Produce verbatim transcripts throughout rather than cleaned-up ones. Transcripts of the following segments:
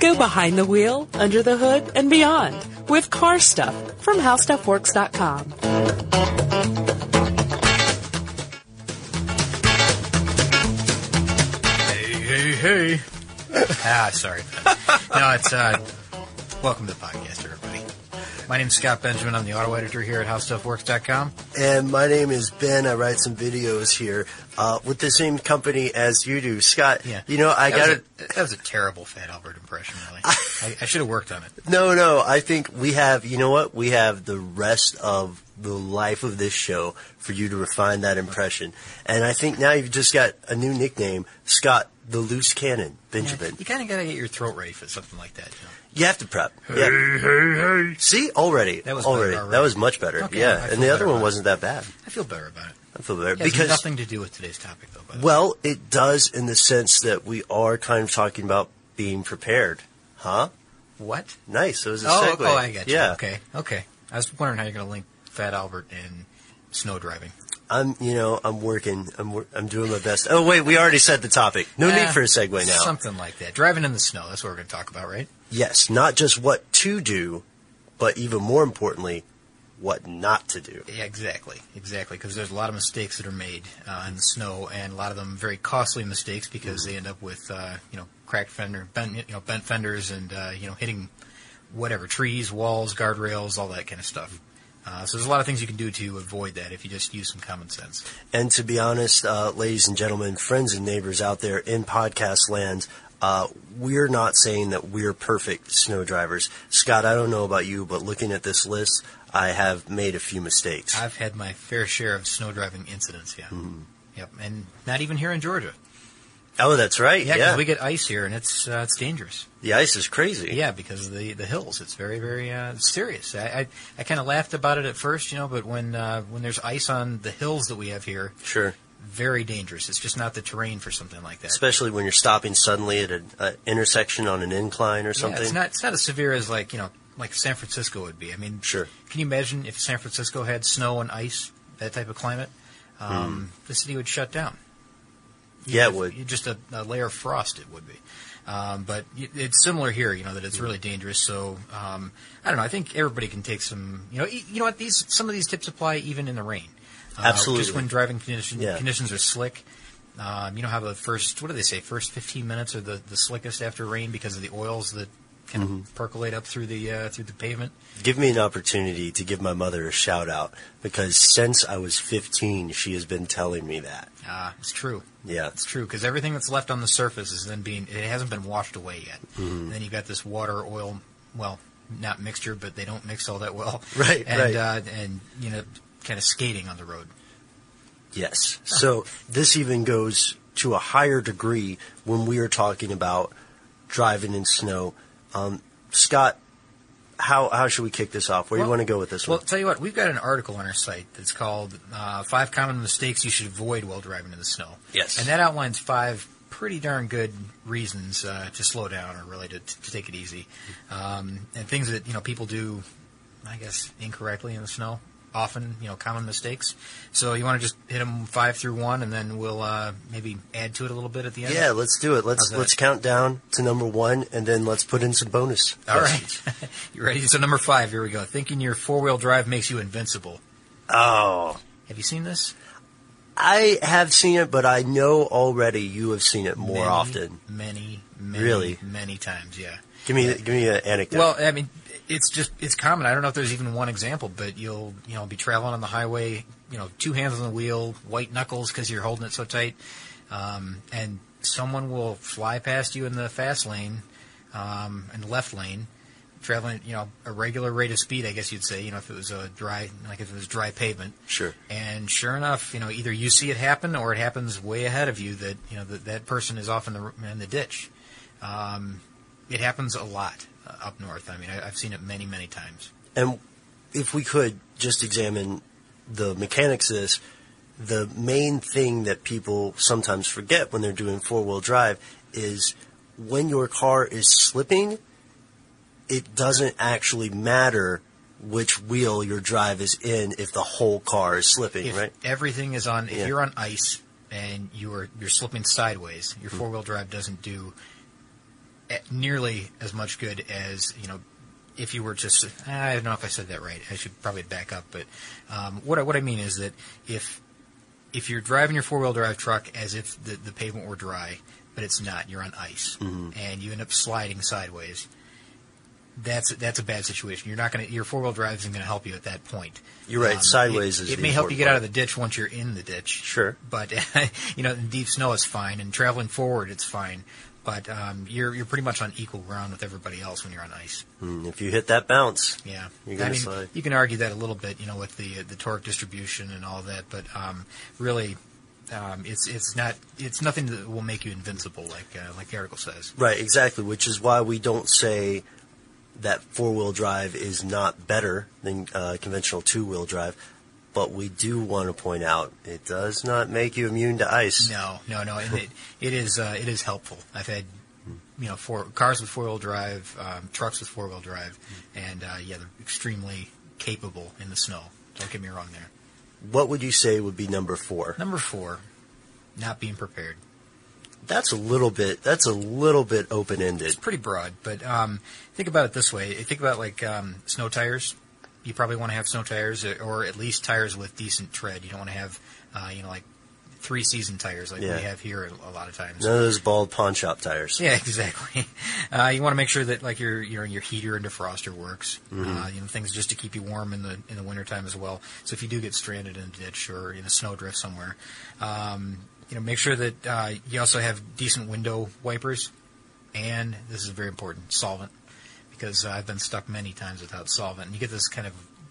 Go behind the wheel, under the hood, and beyond with Car Stuff from How Stuff Works dot com. Hey, hey. ah, sorry. No, it's, uh, welcome to the podcast, everybody. My name's Scott Benjamin. I'm the auto editor here at How Stuff Works dot com. And my name is Ben. I write some videos here uh, with the same company as you do. Scott, yeah. you know, I got it. That was a terrible Fat Albert impression, really. I, I should have worked on it. No, no. I think we have, you know what? We have the rest of the life of this show for you to refine that impression. And I think now you've just got a new nickname, Scott the Loose Cannon Benjamin. Yeah, you kind of got to get your throat ready for something like that, you know. You have to prep. Hey, yeah. hey, hey. See, already. That was already. already. That was much better. Okay, yeah, and the other one wasn't that bad. I feel better about it. I feel better. It has because nothing to do with today's topic, though. By the well, way. it does in the sense that we are kind of talking about being prepared. Huh? What? Nice. It was a oh, segue. Oh, I get you. Yeah. Okay, okay. I was wondering how you're going to link Fat Albert and snow driving. I'm, you know, I'm working. I'm, wor- I'm doing my best. Oh, wait, we already said the topic. No eh, need for a segue now. Something like that. Driving in the snow. That's what we're going to talk about, right? Yes, not just what to do, but even more importantly, what not to do. Yeah, exactly, exactly. Because there's a lot of mistakes that are made uh, in the snow, and a lot of them very costly mistakes because mm-hmm. they end up with, uh, you know, cracked fender, bent, you know, bent fenders, and uh, you know, hitting whatever trees, walls, guardrails, all that kind of stuff. Uh, so there's a lot of things you can do to avoid that if you just use some common sense. And to be honest, uh, ladies and gentlemen, friends and neighbors out there in podcast land, uh, we're not saying that we're perfect snow drivers. Scott, I don't know about you, but looking at this list, I have made a few mistakes. I've had my fair share of snow driving incidents, yeah. Mm-hmm. Yep, and not even here in Georgia. Oh, that's right. Yeah, Yeah, because we get ice here, and it's uh, it's dangerous. The ice is crazy. Yeah, because of the, the hills. It's very, very uh, serious. I I, I kind of laughed about it at first, you know, but when uh, when there's ice on the hills that we have here, sure, very dangerous. It's just not the terrain for something like that. Especially when you're stopping suddenly at an uh, intersection on an incline or something. Yeah, it's not it's not as severe as like you know like San Francisco would be. I mean, sure. Can you imagine if San Francisco had snow and ice, that type of climate? Um, mm. The city would shut down. Yeah, it would. Just a, a layer of frost, it would be. Um, but it's similar here, you know, that it's really dangerous. So, um, I don't know. I think everybody can take some, you know, you know what? These some of these tips apply even in the rain. Uh, Absolutely. Just when driving condition, yeah. conditions are slick. Um, you know how the first, what do they say, first fifteen minutes are the, the slickest after rain because of the oils that kind mm-hmm. of percolate up through the uh, through the pavement. Give me an opportunity to give my mother a shout out because since I was fifteen, she has been telling me that. Ah, uh, it's true. Yeah, it's true because everything that's left on the surface is then being it hasn't been washed away yet. Mm-hmm. And then you've got this water oil, well, not mixture, but they don't mix all that well. Right, and, right. Uh, and you know, kind of skating on the road. Yes. So this even goes to a higher degree when we are talking about driving in snow. Um, Scott, how how should we kick this off? Where do well, you want to go with this well, one? Well, tell you what, we've got an article on our site that's called uh, Five Common Mistakes You Should Avoid While Driving in the Snow. Yes. And that outlines five pretty darn good reasons uh, to slow down or really to, to take it easy. Um, and things that, you know, people do, I guess, incorrectly in the snow. Often, you know, common mistakes. So you want to just hit them five through one, and then we'll uh, maybe add to it a little bit at the end? Yeah, let's do it. Let's let's count down to number one, and then let's put in some bonus. All right. You ready? So number five, here we go. Thinking your four-wheel drive makes you invincible. Oh. Have you seen this? I have seen it, but I know already you have seen it more many, often. Many, many, really? many times, yeah. Give me, give me an anecdote. Well, I mean, it's just, it's common. I don't know if there's even one example, but you'll, you know, be traveling on the highway, you know, two hands on the wheel, white knuckles because you're holding it so tight, um, and someone will fly past you in the fast lane, um, in the left lane, traveling, you know, a regular rate of speed, I guess you'd say, you know, if it was a dry, like if it was dry pavement. Sure. And sure enough, you know, either you see it happen or it happens way ahead of you that, you know, that, that person is off in the, in the ditch. Um, it happens a lot uh, up north. I mean, I, I've seen it many, many times. And if we could just examine the mechanics of this, the main thing that people sometimes forget when they're doing four-wheel drive is when your car is slipping, it doesn't actually matter which wheel your drive is in if the whole car is slipping, if right? Everything is on. If yeah. you're on ice and you're you're slipping sideways, your four-wheel drive doesn't do nearly as much good as, you know, if you were just, I don't know if I said that right. I should probably back up. But um, what, I, what I mean is that if if you're driving your four-wheel drive truck as if the, the pavement were dry, but it's not, you're on ice, mm-hmm. and you end up sliding sideways, that's that's a bad situation. You're not going to, your four-wheel drive isn't going to help you at that point. You're right. Um, sideways it, is It the may help you get part. out of the ditch once you're in the ditch. Sure. But, you know, in deep snow it's fine, and traveling forward it's fine. But um, you're you're pretty much on equal ground with everybody else when you're on ice. Mm, if you hit that bounce, yeah, you're going I to mean, slide. You can argue that a little bit, you know, with the the torque distribution and all that. But um, really, um, it's it's not it's nothing that will make you invincible, like uh, like the article says. Right, exactly. Which is why we don't say that four-wheel drive is not better than uh, conventional two-wheel drive. But we do want to point out it does not make you immune to ice. No, no, no. And it it is uh, it is helpful. I've had you know four cars with four wheel drive, um, trucks with four wheel drive, and uh, yeah, they're extremely capable in the snow. Don't get me wrong there. What would you say would be number four? Number four, not being prepared. That's a little bit. That's a little bit open ended. It's pretty broad, but um, think about it this way. Think about like um, snow tires. You probably want to have snow tires, or at least tires with decent tread. You don't want to have, uh, you know, like three-season tires like yeah. we have here a lot of times. None of those bald pawn shop tires. Yeah, exactly. Uh, you want to make sure that like your your your heater and defroster works. Mm-hmm. Uh, you know, things just to keep you warm in the in the wintertime as well. So if you do get stranded in a ditch or in a snowdrift somewhere, um, you know, make sure that uh, you also have decent window wipers, and this is very important, solvent. Because uh, I've been stuck many times without solvent, and you get this kind of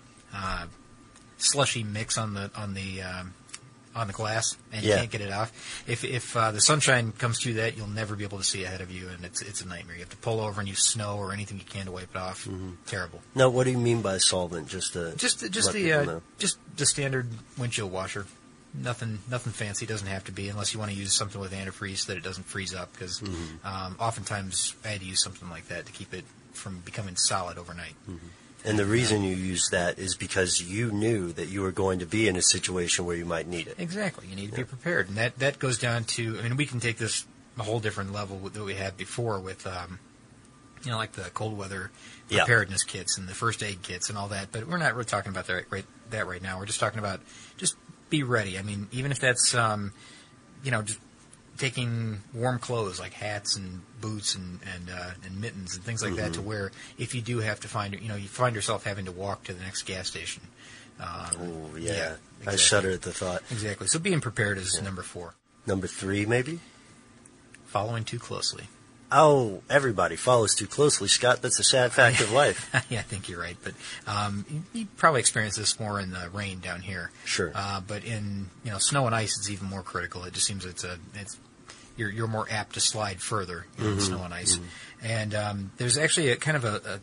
uh, slushy mix on the on the um, on the glass, and you yeah. can't get it off. If if uh, the sunshine comes through that, you'll never be able to see ahead of you, and it's it's a nightmare. You have to pull over and use snow or anything you can to wipe it off. Mm-hmm. Terrible. Now, what do you mean by solvent? Just to just just the uh, just the standard windshield washer. Nothing, nothing fancy. Doesn't have to be unless you want to use something with antifreeze so that it doesn't freeze up. Because mm-hmm. um, oftentimes I had to use something like that to keep it from becoming solid overnight. Mm-hmm. And the reason you use that is because you knew that you were going to be in a situation where you might need it. Exactly. You need to yeah. be prepared, and that that goes down to. I mean, we can take this a whole different level that we had before with, um, you know, like the cold weather preparedness yeah. kits and the first aid kits and all that. But we're not really talking about that right, that right now. We're just talking about just be ready. I mean, even if that's, um, you know, just taking warm clothes like hats and boots and and, uh, and mittens and things like mm-hmm. that to wear if you do have to find, you know, you find yourself having to walk to the next gas station. Um, oh, yeah. yeah exactly. I shudder at the thought. Exactly. So being prepared is yeah. number four. Number three, maybe? Following too closely. Oh, everybody follows too closely, Scott. That's a sad fact of life. Yeah, I think you're right. But um, you, you probably experience this more in the rain down here. Sure. Uh, but in you know snow and ice, it's even more critical. It just seems it's a it's you're you're more apt to slide further in mm-hmm. snow and ice. Mm-hmm. And um, there's actually a kind of a,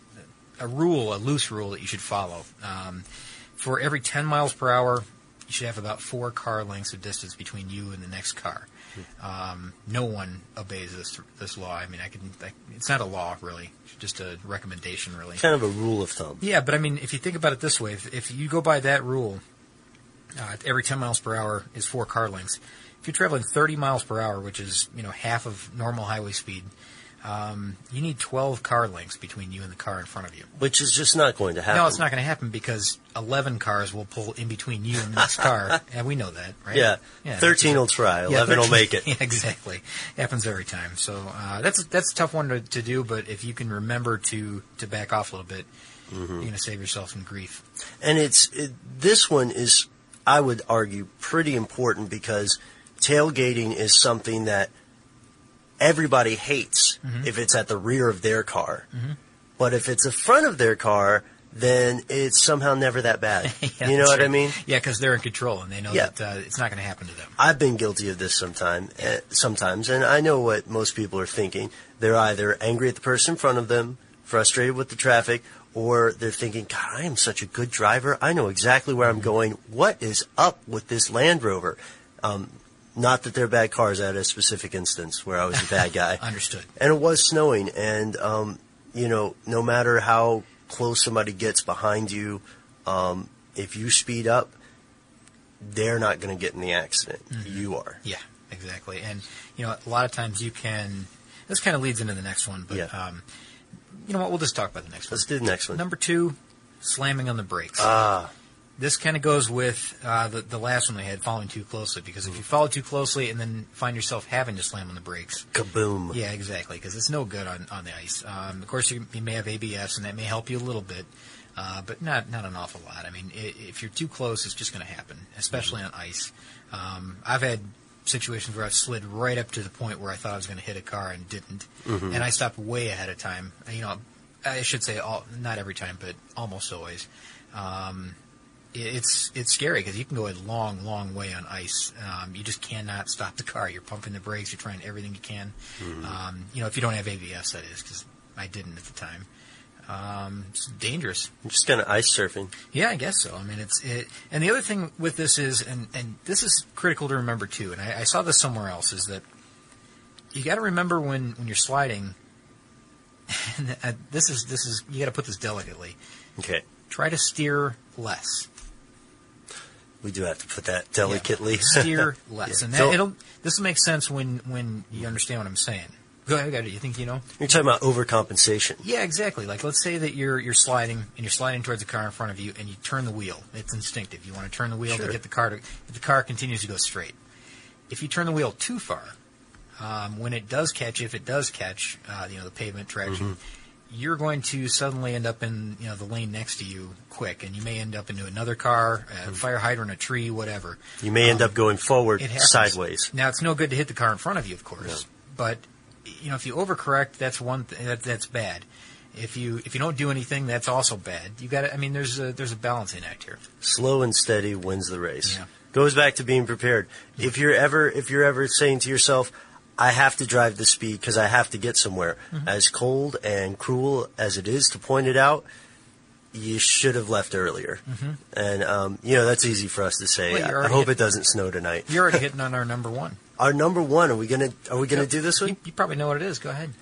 a a rule, a loose rule that you should follow. Um, for every ten miles per hour, you should have about four car lengths of distance between you and the next car. Um, no one obeys this this law. I mean, I can. I, it's not a law, really. It's just a recommendation, really. Kind of a rule of thumb. Yeah, but I mean, if you think about it this way, if, if you go by that rule, uh, every ten miles per hour is four car lengths. If you're traveling thirty miles per hour, which is you know half of normal highway speed, um, you need twelve car lengths between you and the car in front of you. Which is just not going to happen. No, it's not going to happen because eleven cars will pull in between you and the next car, and we know that, right? Yeah, yeah thirteen will try, eleven yeah, will make it. Yeah, exactly. Happens every time. So uh, that's that's a tough one to, to do, but if you can remember to, to back off a little bit, mm-hmm. you're going to save yourself some grief. And it's it, this one is, I would argue, pretty important because tailgating is something that everybody hates mm-hmm. if it's at the rear of their car. Mm-hmm. But if it's the front of their car, then it's somehow never that bad. yeah, you know what right. I mean? Yeah, because they're in control and they know yeah. that uh, it's not going to happen to them. I've been guilty of this sometime, uh, sometimes, and I know what most people are thinking. They're either angry at the person in front of them, frustrated with the traffic, or they're thinking, God, I am such a good driver. I know exactly where I'm going. What is up with this Land Rover? Um, Not that they're bad cars. I had a specific instance where I was a bad guy. Understood. And it was snowing. And, um, you know, no matter how close somebody gets behind you, um, if you speed up, they're not going to get in the accident. Mm-hmm. You are. Yeah, exactly. And, you know, a lot of times you can this kind of leads into the next one, but Yeah. um, you know what? We'll just talk about the next one. Let's do the next one. Number two, slamming on the brakes. Ah, This kind of goes with uh, the, the last one we had, following too closely, because if you follow too closely and then find yourself having to slam on the brakes, kaboom. yeah, exactly, because it's no good on, on the ice. Um, of course, you, you may have A B S, and that may help you a little bit, uh, but not not an awful lot. I mean, i if you're too close, it's just going to happen, especially on ice. Um, I've had situations where I've slid right up to the point where I thought I was going to hit a car and didn't, Mm-hmm. and I stopped way ahead of time. You know, I should say all, not every time, but almost always. Um, It's it's scary because you can go a long, long way on ice. Um, you just cannot stop the car. You're pumping the brakes. You're trying everything you can. Mm-hmm. Um, you know, if you don't have A B S, that is, because I didn't at the time. Um, it's dangerous. Just kind of ice surfing. Yeah, I guess so. I mean, it's it. And the other thing with this is, and, and this is critical to remember too, and I, I saw this somewhere else, is that you got to remember when, when you're sliding. And this is this is you got to put this delicately. Okay. Try to steer less. We do have to put that delicately. Yeah. Steer less, Yeah. and that, So- it'll. This will make sense when, when you understand what I'm saying. Go ahead, go ahead. You think you know? You're talking about overcompensation. Yeah, exactly. Like, let's say that you're you're sliding and you're sliding towards the car in front of you, and you turn the wheel. It's instinctive. You want to turn the wheel Sure. to get the car to. If the car continues to go straight, if you turn the wheel too far, um, when it does catch, if it does catch, uh, you know, the pavement traction, you're going to suddenly end up in, you know, the lane next to you quick, and you may end up into another car, a fire hydrant, a tree, whatever. You may end Um, up going forward It happens. sideways. Now, it's no good to hit the car in front of you, of course, Yeah. but you know, if you overcorrect, that's one th- that, that's bad. If you if you don't do anything, that's also bad. You got to. I mean, there's a there's a balancing act here. Slow and steady wins the race. Yeah. Goes back to being prepared. If you're ever if you're ever saying to yourself, I have to drive the speed because I have to get somewhere, Mm-hmm. as cold and cruel as it is to point it out, you should have left earlier. Mm-hmm. And um, you know that's easy for us to say. Well, you're I, I already hope hit- it doesn't snow tonight. You're already hitting on our number one. Our number one. Are we gonna Are we gonna Yep. do this one? You, you probably know what it is. Go ahead.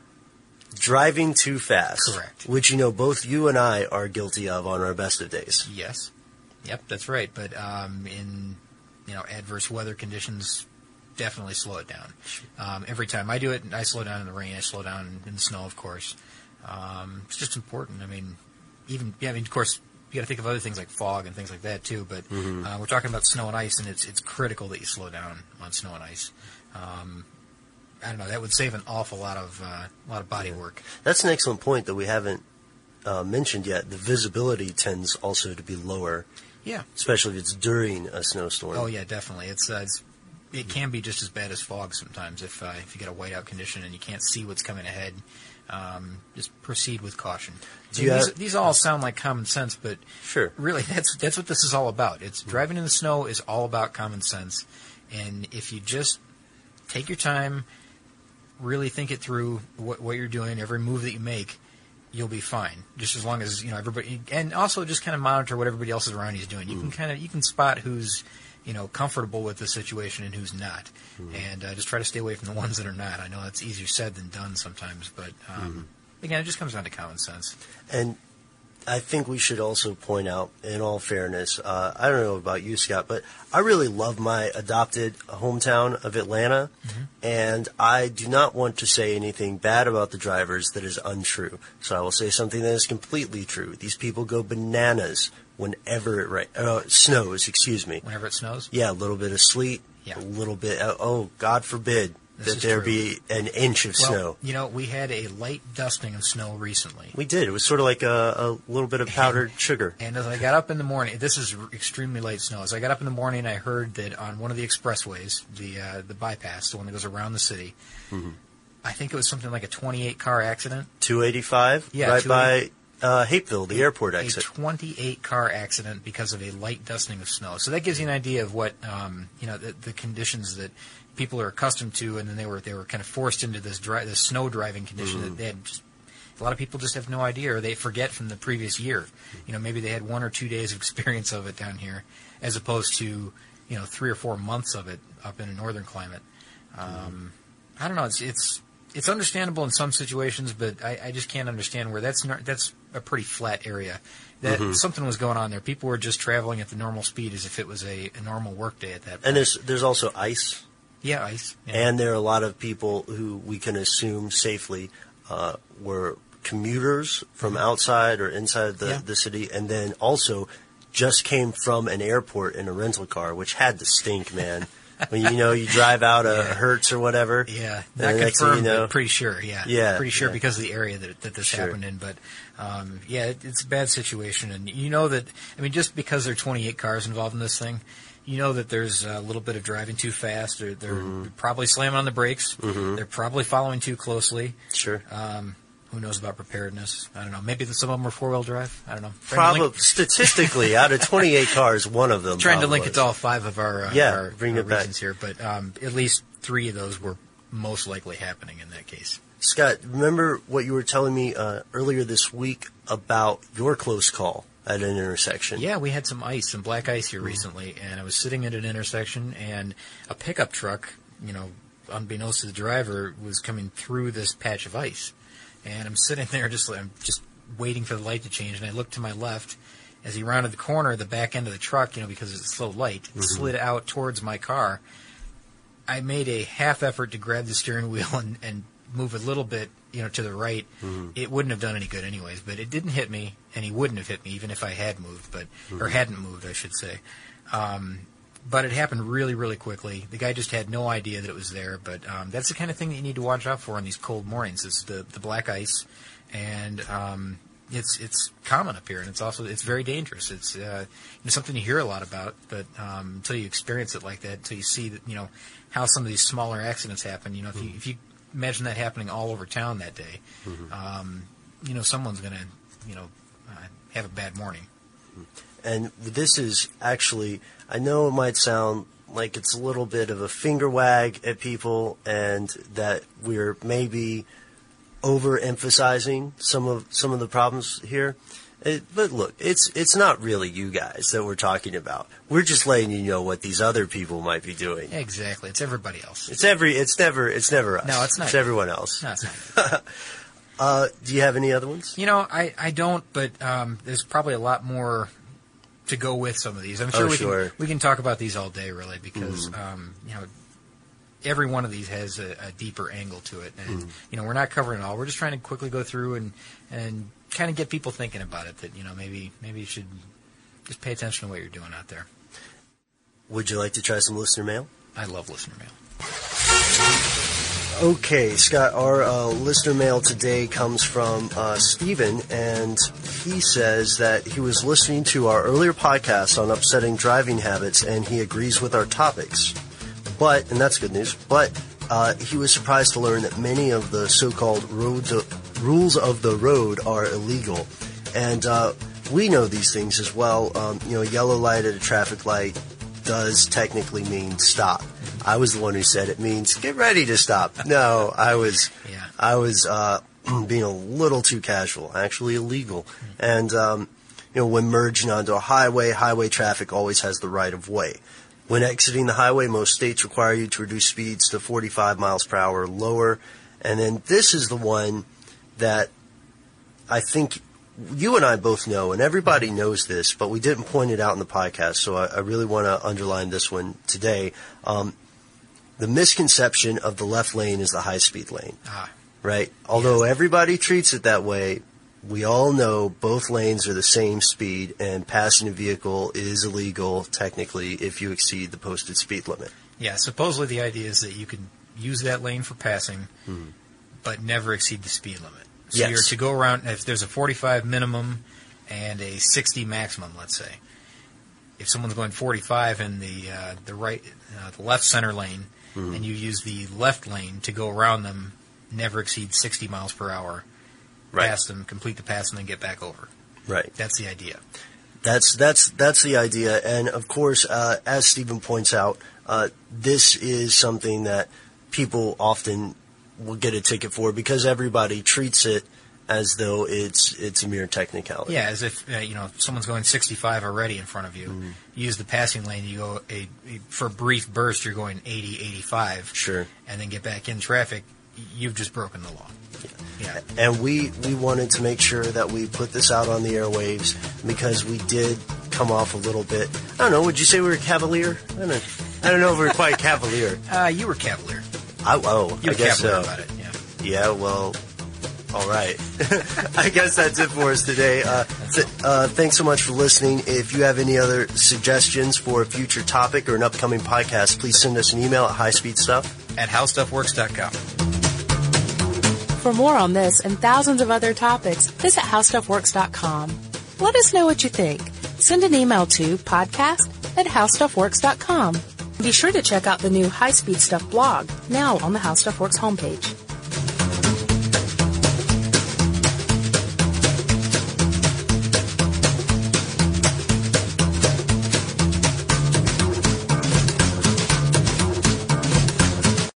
Driving too fast. Correct. Which you know both you and I are guilty of on our best of days. Yes. Yep, that's right. But um, in you know adverse weather conditions, definitely slow it down. Um, every time I do it, I slow down in the rain. I slow down in the snow, of course. Um, it's just important. I mean, even yeah. I mean, of course, you got to think of other things like fog and things like that too. But uh, we're talking about snow and ice, and it's it's critical that you slow down on snow and ice. Um, I don't know. That would save an awful lot of uh, a lot of body work. That's an excellent point that we haven't uh, mentioned yet. The visibility tends also to be lower, Yeah. especially if it's during a snowstorm. Oh yeah, definitely. It's, uh, it's it can be just as bad as fog sometimes if uh, if you get a whiteout condition and you can't see what's coming ahead. Um, just proceed with caution. Do And you these, have- these all sound like common sense, but Sure. really that's that's what this is all about. It's driving in the snow is all about common sense, and if you just take your time, really think it through what, what you're doing, every move that you make, you'll be fine. Just as long as you know everybody, and also just kind of monitor what everybody else around you is doing. You can kind of you can spot who's you know comfortable with the situation and who's not, and uh, just try to stay away from the ones that are not. I know that's easier said than done sometimes, but um, again, it just comes down to common sense. And I think we should also point out, in all fairness, uh, I don't know about you, Scott, but I really love my adopted hometown of Atlanta, and I do not want to say anything bad about the drivers that is untrue. So I will say something that is completely true. These people go bananas whenever it ra- uh, snows, excuse me. Whenever it snows, Yeah, a little bit of sleet, Yeah. a little bit, uh, oh, God forbid This that is there true. be an inch of well, snow. you know, we had a light dusting of snow recently. We did. It was sort of like a, a little bit of powdered sugar. And as I got up in the morning, this is r- extremely late snow. As I got up in the morning, I heard that on one of the expressways, the uh, the bypass, the one that goes around the city, I think it was something like a twenty-eight car accident. two eighty-five, Yeah, right two by uh, Hapeville, the airport A exit. twenty-eight car accident because of a light dusting of snow. So that gives you an idea of what um, you know the, the conditions that people are accustomed to, and then they were they were kind of forced into this dri- this snow driving condition that they had. Just, a lot of people just have no idea, or they forget from the previous year. You know, maybe they had one or two days of experience of it down here, as opposed to you know three or four months of it up in a northern climate. Um, I don't know. It's it's it's understandable in some situations, but I, I just can't understand where that's not, that's a pretty flat area. That something was going on there. People were just traveling at the normal speed as if it was a, a normal work day at that point. And there's there's also ice Yeah, ice. Yeah. And there are a lot of people who we can assume safely uh, were commuters from outside or inside the, yeah. the city, and then also just came from an airport in a rental car, which had to stink, man. When you know you drive out a yeah. Hertz or whatever. Yeah, not confirmed, you know, but pretty sure. Yeah, yeah, pretty sure yeah. because of the area that that this sure. happened in. But um, yeah, it, it's a bad situation, and you know that. I mean, just because there are twenty-eight cars involved in this thing, you know that there's a little bit of driving too fast, or they're mm-hmm. probably slamming on the brakes. Mm-hmm. They're probably following too closely. Sure. Um, who knows about preparedness? I don't know. Maybe some of them were four-wheel drive. I don't know. Probably statistically, out of twenty-eight cars, one of them. Trying to link was. it to all five of our uh, yeah, our, bring our it back. regions here, but um, at least three of those were most likely happening in that case. Scott, remember what you were telling me uh, earlier this week about your close call at an intersection? Yeah, we had some ice, some black ice here mm. recently, and I was sitting at an intersection, and a pickup truck, you know, unbeknownst to the driver, was coming through this patch of ice. And I'm sitting there just I'm just waiting for the light to change, and I look to my left as he rounded the corner, the back end of the truck, you know, because it's a slow light, mm-hmm. slid out towards my car. I made a half effort to grab the steering wheel and, and move a little bit, you know, to the right. Mm-hmm. It wouldn't have done any good anyways, but it didn't hit me, and he wouldn't have hit me even if I had moved, but mm-hmm. or hadn't moved, I should say. Um, but it happened really, really quickly. The guy just had no idea that it was there, but um, that's the kind of thing that you need to watch out for in these cold mornings. Is the the black ice, and um, it's it's common up here, and it's also it's very dangerous. It's uh, you know, something you hear a lot about, but um, until you experience it like that, until you see that you know how some of these smaller accidents happen. You know, if you if you imagine that happening all over town that day, mm-hmm. um, you know, someone's going to you know uh, have a bad morning. And this is actually, I know it might sound like it's a little bit of a finger wag at people and that we're maybe overemphasizing some of some of the problems here. It, but look, it's it's not really you guys that we're talking about. We're just letting you know what these other people might be doing. Exactly. It's everybody else. It's every it's never it's never us. No, it's not. It's everyone else. No, it's not. uh, do you have any other ones? You know, I, I don't, but um, there's probably a lot more to go with some of these. I'm sure oh, we sure. can we can talk about these all day, really, because mm. um, you know every one of these has a, a deeper angle to it, and mm. you know we're not covering it all. We're just trying to quickly go through and and kind of get people thinking about it. That you know maybe maybe you should just pay attention to what you're doing out there. Would you like to try some listener mail? I love listener mail. Okay, Scott, our uh, listener mail today comes from uh, Stephen, and he says that he was listening to our earlier podcast on upsetting driving habits, and he agrees with our topics. But, and that's good news, but uh, he was surprised to learn that many of the so-called road rules of the road are illegal. And uh, we know these things as well. Um, you know, yellow light at a traffic light does technically mean stop. I was the one who said it means get ready to stop. No, I was, yeah. I was uh, being a little too casual, actually illegal. Mm-hmm. And um, you know, when merging onto a highway, highway traffic always has the right of way. When exiting the highway, most states require you to reduce speeds to forty-five miles per hour or lower. And then this is the one that I think you and I both know, and everybody knows this, but we didn't point it out in the podcast, so I, I really want to underline this one today. Um, the misconception of the left lane is the high-speed lane, ah. right? Although yes. everybody treats it that way, we all know both lanes are the same speed, and passing a vehicle is illegal, technically, if you exceed the posted speed limit. Yeah, supposedly the idea is that you can use that lane for passing, mm-hmm. but never exceed the speed limit. So yes. you're to go around, if there's a forty-five minimum and a sixty maximum, let's say. If someone's going forty-five in the uh, the right, uh, the left center lane, mm-hmm. and you use the left lane to go around them, never exceed sixty miles per hour, right. pass them, complete the pass, and then get back over. Right. That's the idea. That's that's that's the idea, and of course, uh, as Stephen points out, uh, this is something that people often will get a ticket for because everybody treats it as though it's it's a mere technicality. Yeah, as if uh, you know someone's going sixty-five already in front of you. Mm-hmm. You use the passing lane, you go a, a for a brief burst, you're going eighty, eighty-five. Sure. And then get back in traffic. You've just broken the law. Yeah. And we, we wanted to make sure that we put this out on the airwaves because we did come off a little bit. I don't know. Would you say we were cavalier? I don't know. I don't know if we're quite cavalier. Uh, you were cavalier. I, oh, You I were guess cavalier so. about it, yeah. Yeah, well, all right. I guess that's it for us today. Uh, th- uh, thanks so much for listening. If you have any other suggestions for a future topic or an upcoming podcast, please send us an email at highspeedstuff At how stuff works dot com. For more on this and thousands of other topics, visit how stuff works dot com. Let us know what you think. Send an email to podcast at how stuff works dot com. Be sure to check out the new High Speed Stuff blog, now on the How Stuff Works homepage.